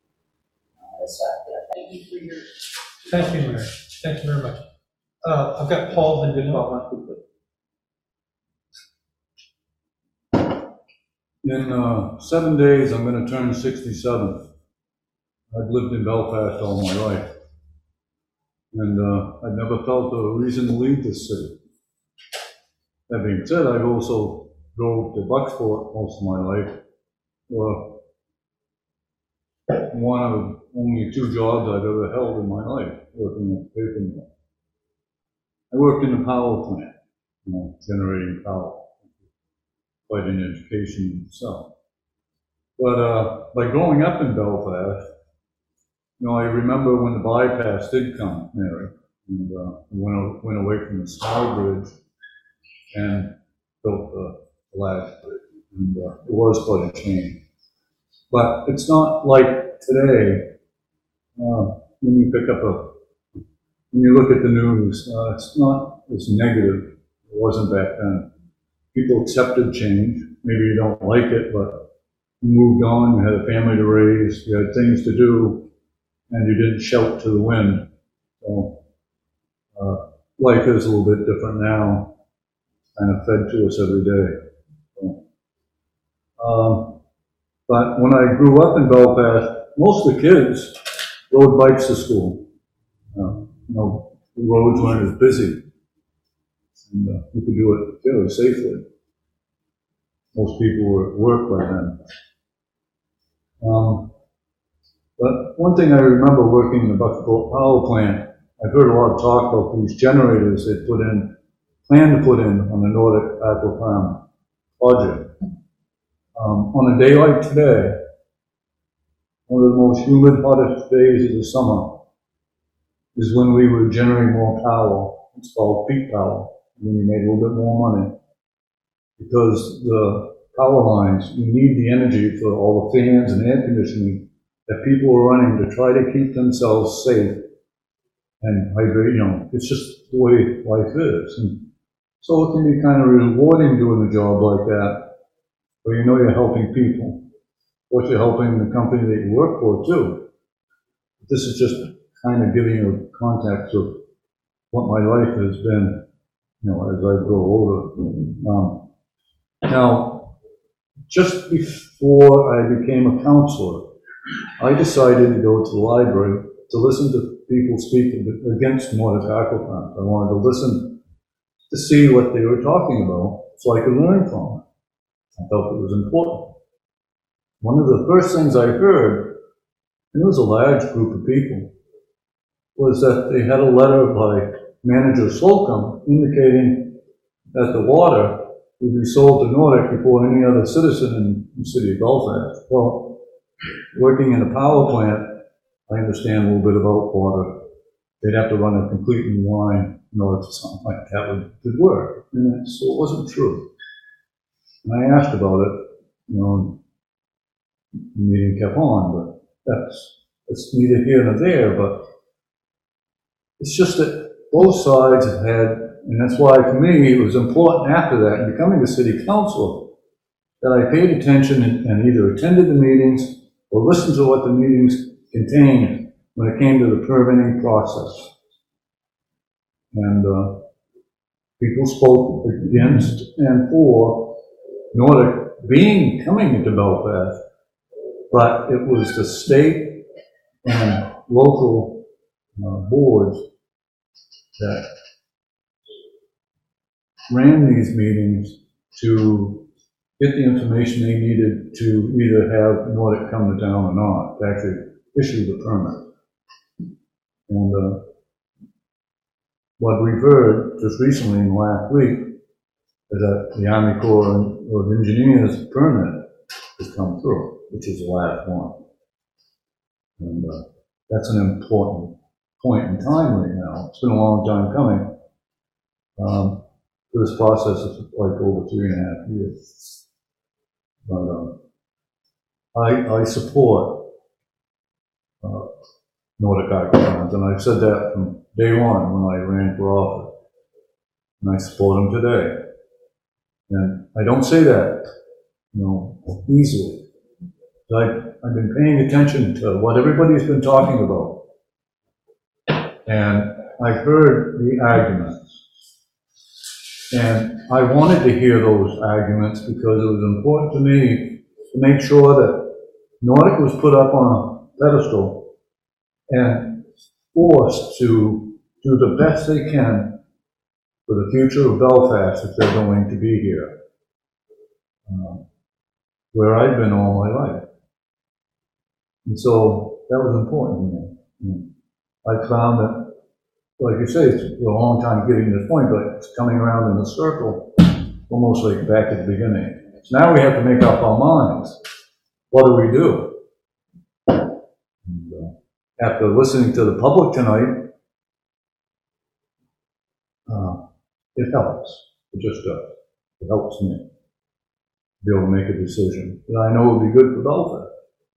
[SPEAKER 5] Thank you for your.
[SPEAKER 1] Thank you, Mary. Thank you very much. I've got Paul Vindenhoff.
[SPEAKER 6] In 7 days, I'm gonna turn 67. I've lived in Belfast all my life. And I've never felt a reason to leave this city. That being said, I've also drove to Bucksport most of my life. One of only 2 jobs I've ever held in my life, working at the paper mill. I worked in a power plant, generating power. Quite an education in itself. But by growing up in Belfast, I remember when the bypass did come, Mary, and went away from the Star Bridge and built the last bridge, and it was quite a change. But it's not like today, when you look at the news, it's not as negative. It wasn't back then. People accepted change. Maybe you don't like it, but you moved on, you had a family to raise, you had things to do, and you didn't shout to the wind. So life is a little bit different now, kind of fed to us every day. But when I grew up in Belfast, most of the kids rode bikes to school. The roads weren't as busy, and you could do it fairly safely. Most people were at work by then. But one thing I remember working in the Bucksport power plant, I've heard a lot of talk about these generators they plan to put in on the Nordic Aqua Farm project. On a day like today, one of the most humid, hottest days of the summer is when we were generating more power. It's called peak power, when you made a little bit more money. Because the power lines, you need the energy for all the fans and air conditioning that people are running to try to keep themselves safe and hydrate. It's just the way life is. And so it can be kind of rewarding doing a job like that, where you're helping people. Of course, you're helping the company that you work for too. This is just kind of giving you a context of what my life has been, as I grow older. Now, just before I became a counselor, I decided to go to the library to listen to people speak against Nordic Aqua Farm. I wanted to listen to see what they were talking about so I could learn from it. I felt it was important. One of the first things I heard, and it was a large group of people, was that they had a letter by Manager Slocum indicating that the water would be sold to Nordic before any other citizen in the city of Belfast. Well, working in a power plant, I understand a little bit about water. They'd have to run a complete new line in order for something like that would work. And so it wasn't true. And I asked about it, the meeting kept on, but that's neither here nor there, but it's just that both sides have had, and that's why for me it was important after that, in becoming a city councilor, that I paid attention and either attended the meetings or listened to what the meetings contained when it came to the permitting process. And people spoke against and for Nordic coming into Belfast, but it was the state and local boards that ran these meetings to get the information they needed to either have Nordic come to town or not, to actually issue the permit. And what we've heard just recently in the last week is that the Army Corps of Engineers permit has come through, which is the last one. And that's an important point in time right now. It's been a long time coming. This process is like over 3.5 years. But I support Nordic Aqua Farms, and I've said that from day one when I ran for office. And I support them today. And I don't say that, easily. I've been paying attention to what everybody's been talking about. And I heard the arguments. And I wanted to hear those arguments because it was important to me to make sure that Nordic was put up on a pedestal and forced to do the best they can for the future of Belfast if they're going to be here, where I've been all my life. And so that was important to me. I found that, like you say, it's a long time getting to this point, but it's coming around in a circle, almost like back at the beginning. So now we have to make up our minds. What do we do? And, after listening to the public tonight, it helps. It just does. It helps me to be able to make a decision that I know will be good for Belfast.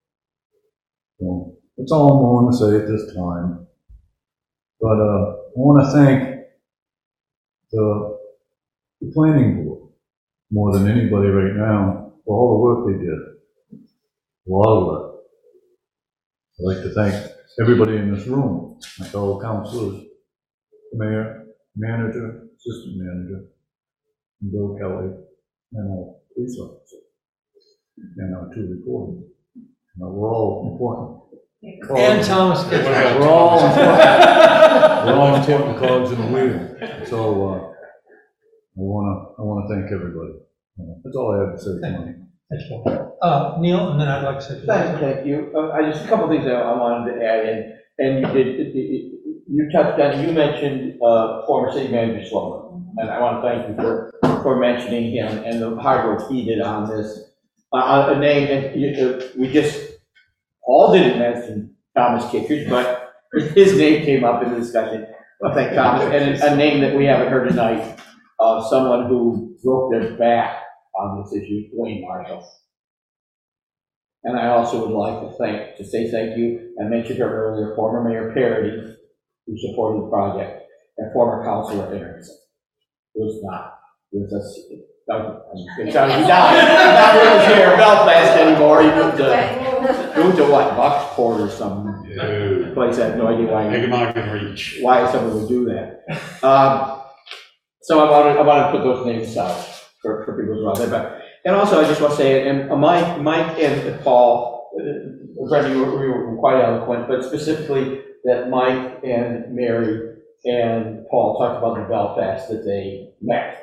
[SPEAKER 6] So that's all I'm going to say at this time. But I want to thank the planning board more than anybody right now for all the work they did. A lot of work. I'd like to thank everybody in this room, my fellow councilors, the mayor, manager, assistant manager, and Bill Kelly, and our police officer, and our 2 reporters. We're all important.
[SPEAKER 1] And Thomas Kitchen.
[SPEAKER 6] We're all important. We're all important cogs in the wheel. So I want to thank everybody. That's all I have to say tonight.
[SPEAKER 1] Neil, and then I'd like to say.
[SPEAKER 2] Thank you. Just a couple of things I wanted to add in, and you touched on, you mentioned former city manager Sloan, and I want to thank you for mentioning him and the hard work he did on this. A name, and we just all didn't mention Thomas Kittredge, but his name came up in the discussion. Well, thank Thomas, and a name that we haven't heard tonight of someone who broke their back on this issue, Wayne Marshall. And I also would like to say thank you. I mentioned her earlier, former Mayor Parody, who supported the project, and former councilor Erickson, who's not with us. He died. He's not with us here in Belfast anymore. He moved to what, Bucksport or some place. I have no idea why someone would do that. So I want to put those names out for people who are out there. But, and also, I just want to say, and Mike and Paul, Brenda, you were quite eloquent, but specifically that Mike and Mary and Paul talked about the Belfast that they met.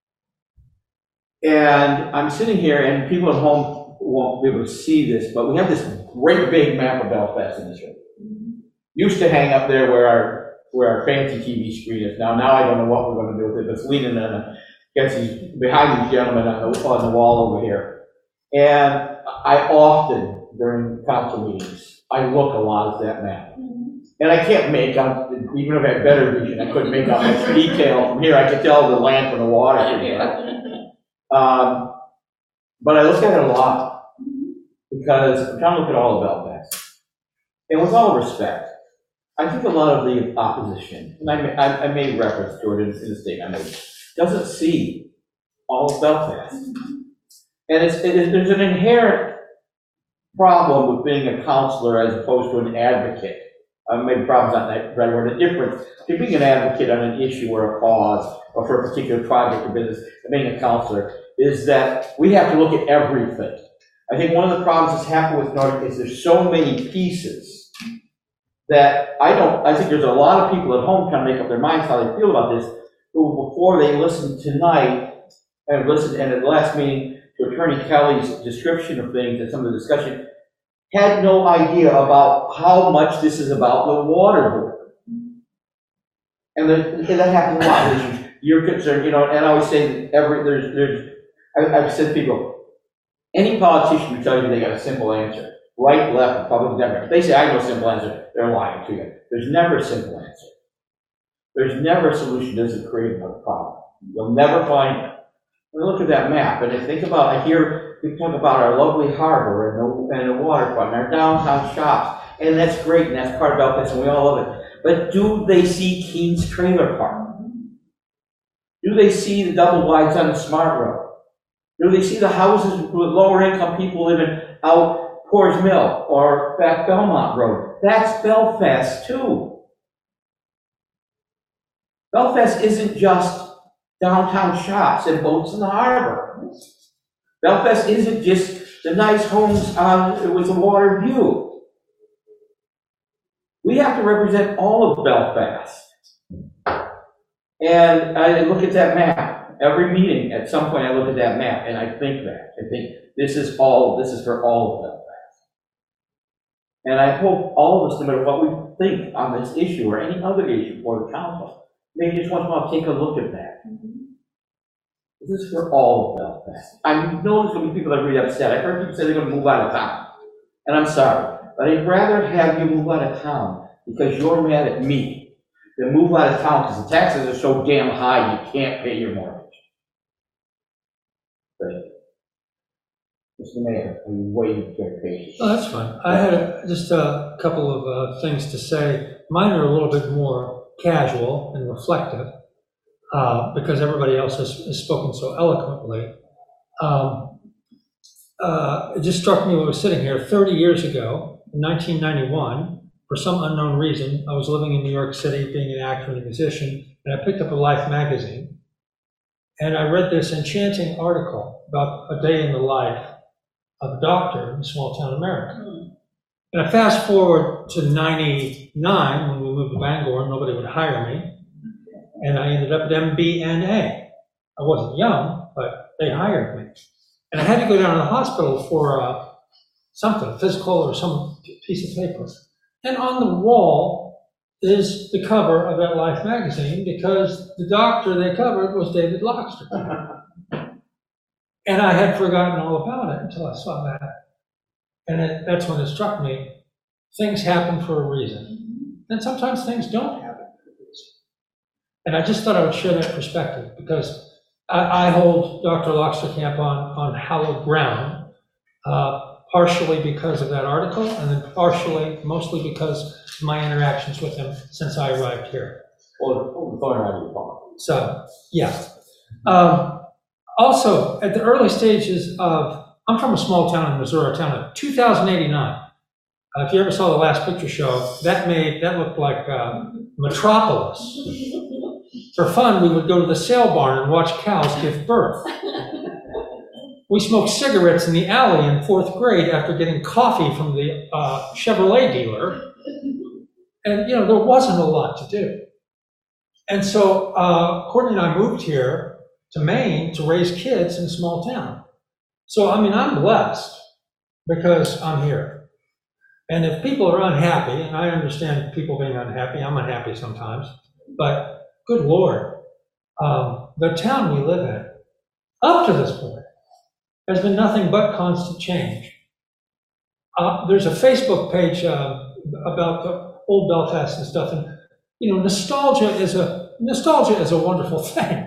[SPEAKER 2] And I'm sitting here, and people at home won't be able to see this, but we have this great big map of Belfast in this room. Used to hang up there where our fancy TV screen is now. Now I don't know what we're going to do with it, but it's leaning behind these gentlemen on the wall over here. And I often, during council meetings, I look a lot at that map. And I can't make out, even if I had better vision, I couldn't make out much detail from here. I could tell the land from the water from here. But I look at it a lot because I'm trying to look at all of Belfast. And with all respect, I think a lot of the opposition, and I made reference to it in the statement I made, doesn't see all of Belfast. And there's an inherent problem with being a counselor as opposed to an advocate. Maybe problem's not that right word. The difference between being an advocate on an issue or a cause or for a particular project or business and being a counselor is that we have to look at everything. I think one of the problems that's happened with Nordic is there's so many pieces that I think there's a lot of people at home trying to make up their minds how they feel about this, who before they listened tonight and at the last meeting to Attorney Kelly's description of things and some of the discussion, had no idea about how much this is about the water board. And that happens a lot. You're concerned, and I always say that I've said to people, any politician who tells you they got a simple answer, right, left, Republican, Democrat, if they say, I have no simple answer, they're lying to you. There's never a simple answer. There's never a solution that doesn't create another problem. You'll never find it. Look at that map, and think about, I hear we talk about our lovely harbor and the waterfront, and our downtown shops, and that's great, and that's part of Belfast, and we all love it. But do they see Keene's Trailer Park? Do they see the double wides on the Smart Road? Do they see the houses with lower income people living out Coors Mill or back Belmont Road? That's Belfast too. Belfast isn't just downtown shops and boats in the harbor. Belfast isn't just the nice homes with the water view. We have to represent all of Belfast. And I look at that map. Every meeting, at some point, I look at that map, and I think this is for all of Belfast. And I hope all of us, no matter what we think on this issue or any other issue for the council, maybe just once in a while take a look at that. This is for all of Belfast. I know there's going to be people that are really upset. I've heard people say they're going to move out of town. And I'm sorry, but I'd rather have you move out of town because you're mad at me than move out of town because the taxes are so damn high you can't pay your mortgage. But, Mr. Mayor, I'm waiting for your patience.
[SPEAKER 1] Oh, that's fine. I had just a couple of things to say. Mine are a little bit more casual and reflective because everybody else has spoken so eloquently. It just struck me when I was sitting here 30 years ago, in 1991, for some unknown reason, I was living in New York City, being an actor and a musician, and I picked up a Life magazine, and I read this enchanting article about a day in the life of a doctor in small town America. And I fast forward to 99, when we moved to Bangor, and nobody would hire me, and I ended up at MBNA. I wasn't young, but they hired me. And I had to go down to the hospital for something, physical or some piece of paper. And on the wall is the cover of that Life magazine because the doctor they covered was David Lockster. And I had forgotten all about it until I saw that. And that's when it struck me, things happen for a reason. And sometimes things don't happen for a reason. And I just thought I would share that perspective because I hold Dr. Locksterkamp on hallowed ground, partially because of that article, and then mostly because of my interactions with him since I arrived here. So, yeah. Also, at the early stages of, I'm from a small town in Missouri, a town of 2,089. If you ever saw the Last Picture Show, that looked like Metropolis. For fun, we would go to the sale barn and watch cows give birth. We smoked cigarettes in the alley in 4th grade after getting coffee from the Chevrolet dealer. And, there wasn't a lot to do. And so Courtney and I moved here to Maine to raise kids in a small town. So, I'm blessed because I'm here. And if people are unhappy, and I understand people being unhappy, I'm unhappy sometimes, but good Lord, the town we live in, up to this point, has been nothing but constant change. There's a Facebook page about the old Belfast and stuff, and nostalgia is a wonderful thing.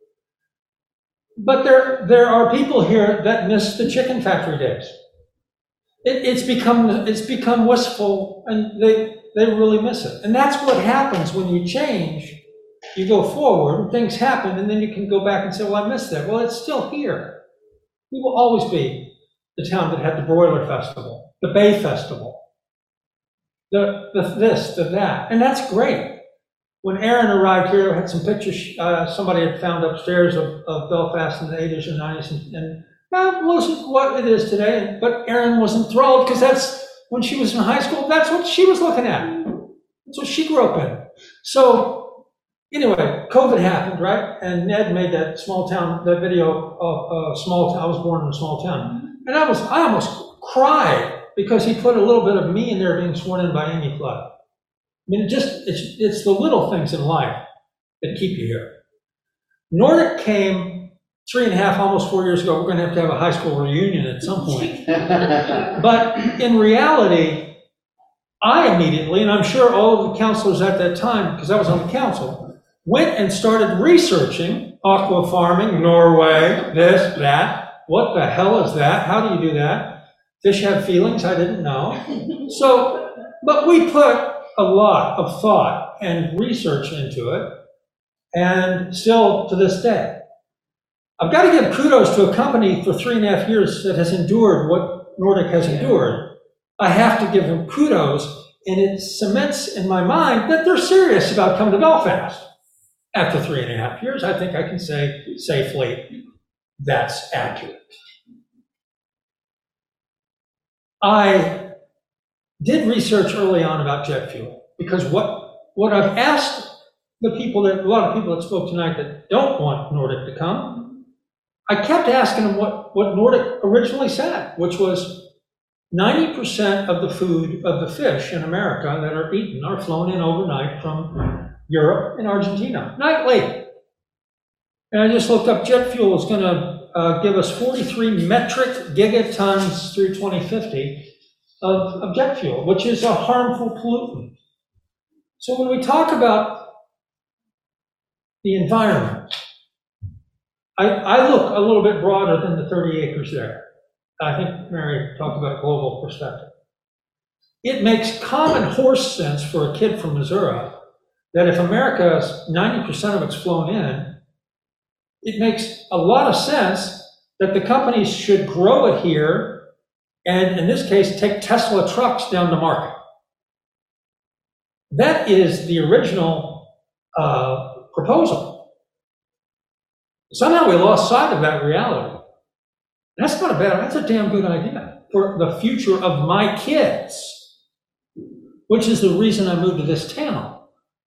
[SPEAKER 1] But there are people here that miss the chicken factory days. It's become wistful, and they really miss it. And that's what happens when you change. You go forward, things happen, and then you can go back and say, well, I missed that. Well, it's still here. We will always be the town that had the Broiler Festival, the Bay Festival, the this, the that, and that's great. When Aaron arrived here, I had some pictures somebody had found upstairs of Belfast in the 80s and 90s, and that wasn't what it is today, but Aaron was enthralled because that's, when she was in high school, that's what she was looking at. That's what she grew up in. So, anyway, COVID happened, right? And Ned made that video of small town. I was born in a small town. And I almost cried because he put a little bit of me in there being sworn in by Amy Flood. It's the little things in life that keep you here. Nordic came 3.5, almost 4 years ago. We're going to have a high school reunion at some point. But in reality, I immediately, and I'm sure all of the counselors at that time, because I was on the council, went and started researching aqua farming, Norway, this, that. What the hell is that? How do you do that? Fish have feelings? I didn't know. So, but we put a lot of thought and research into it, and still to this day. I've got to give kudos to a company for 3.5 years that has endured what Nordic has endured. I have to give them kudos, and it cements in my mind that they're serious about coming to Belfast. After 3.5 years, I think I can say safely that's accurate. I did research early on about jet fuel, because what I've asked a lot of people that spoke tonight that don't want Nordic to come, I kept asking them what Nordic originally said, which was 90% of the food, of the fish in America that are eaten are flown in overnight from Europe and Argentina, nightly. And I just looked up, jet fuel is going to give us 43 metric gigatons through 2050 of jet fuel, which is a harmful pollutant. So when we talk about the environment, I look a little bit broader than the 30 acres there. I think Mary talked about a global perspective. It makes common horse sense for a kid from Missouri that if America's 90% of it's flown in, it makes a lot of sense that the companies should grow it here and, in this case, take Tesla trucks down to market. That is the original proposal. Somehow we lost sight of that reality. That's not that's a damn good idea for the future of my kids, which is the reason I moved to this town.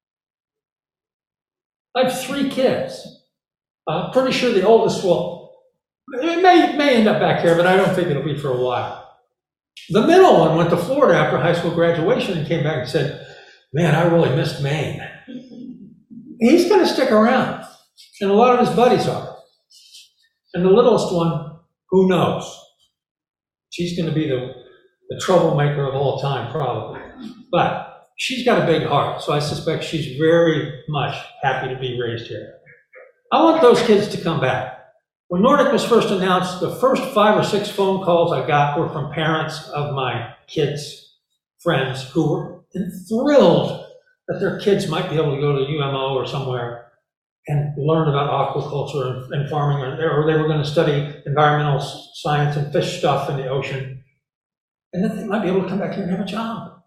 [SPEAKER 1] I have 3 kids. I'm pretty sure the oldest it may end up back here, but I don't think it'll be for a while. The middle one went to Florida after high school graduation and came back and said, man, I really missed Maine. He's going to stick around, and a lot of his buddies are. And the littlest one, who knows? She's going to be the troublemaker of all time, probably. But she's got a big heart, so I suspect she's very much happy to be raised here. I want those kids to come back. When Nordic was first announced, the first 5 or 6 phone calls I got were from parents of my kids' friends who were thrilled that their kids might be able to go to UMO or somewhere and learn about aquaculture and farming, or they were going to study environmental science and fish stuff in the ocean, and then they might be able to come back here and have a job.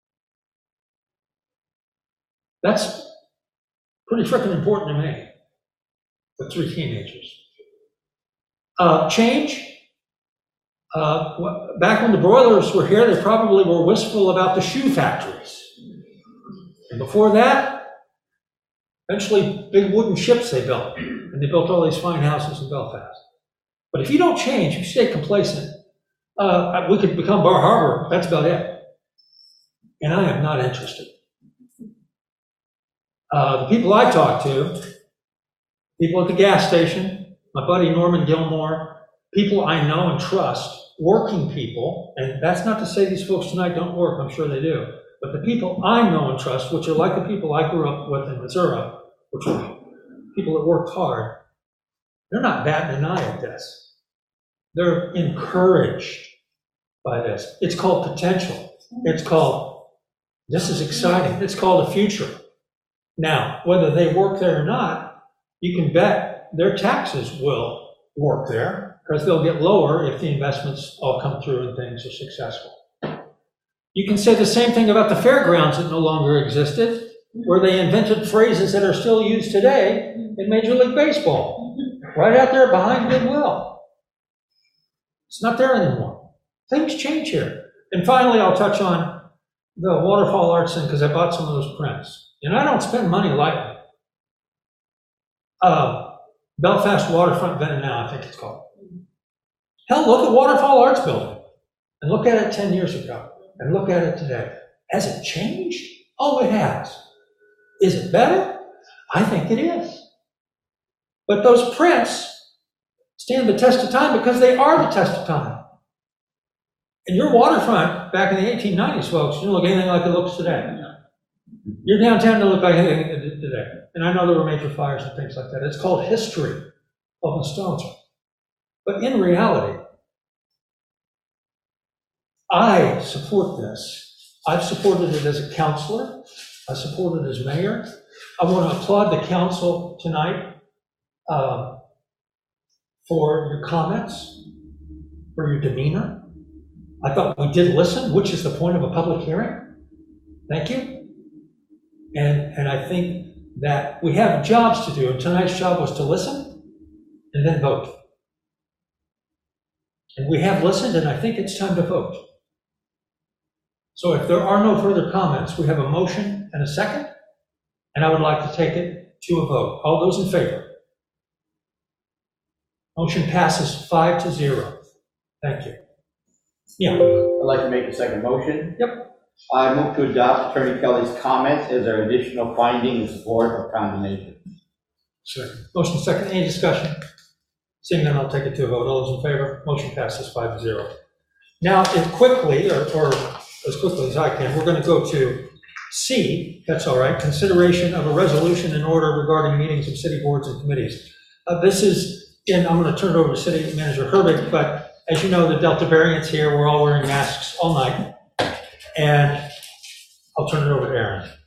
[SPEAKER 1] That's pretty freaking important to me, the 3 teenagers. Change. Back when the broilers were here, they probably were wistful about the shoe factories. And before that, eventually, big wooden ships they built, and they built all these fine houses in Belfast. But if you don't change, if you stay complacent, we could become Bar Harbor. That's about it. And I am not interested. The people I talk to, people at the gas station, my buddy Norman Gilmore, people I know and trust, working people, and that's not to say these folks tonight don't work, I'm sure they do, but the people I know and trust, which are like the people I grew up with in Missouri, which are people that worked hard, they're not batting an eye at this. They're encouraged by this. It's called potential. It's called, this is exciting. It's called a future. Now, whether they work there or not, you can bet their taxes will work there because they'll get lower if the investments all come through and things are successful. You can say the same thing about the fairgrounds that no longer existed, where they invented phrases that are still used today in Major League Baseball, right out there behind Goodwill. It's not there anymore. Things change here. And finally, I'll touch on the Waterfall Arts Center because I bought some of those prints. And I don't spend money lightly. Belfast Waterfront Venue now, I think it's called. Hell, look at Waterfall Arts Building and look at it 10 years ago and look at it today. Has it changed? Oh, it has. Is it better? I think it is. But those prints stand the test of time because they are the test of time. And your waterfront back in the 1890s, folks, didn't look anything like it looks today. Your downtown didn't look like anything it did today. And I know there were major fires and things like that. It's called history of nostalgia. But in reality, I support this. I've supported it as a counselor. I support it as mayor. I want to applaud the council tonight for your comments, for your demeanor. I thought we did listen, which is the point of a public hearing. Thank you. And I think that we have jobs to do, and tonight's job was to listen and then vote. And we have listened, and I think it's time to vote. So if there are no further comments, we have a motion and a second, and I would like to take it to a vote. All those in favor? Motion passes 5-0. Thank you. Yeah,
[SPEAKER 2] I'd like to make a second motion.
[SPEAKER 1] Yep.
[SPEAKER 2] I move to adopt Attorney Kelly's comments as our additional finding in support of condemnation.
[SPEAKER 4] Second.
[SPEAKER 1] motion second, any discussion? Seeing none, I'll take it to a vote. All those in favor? Motion passes 5-0. Now, if quickly, or as quickly as I can, we're going to go to C, that's all right, consideration of a resolution in order regarding meetings of city boards and committees. This is, and I'm going to turn it over to City Manager Herbig, but as you know, the Delta variant's here, we're all wearing masks all night, and I'll turn it over to Aaron.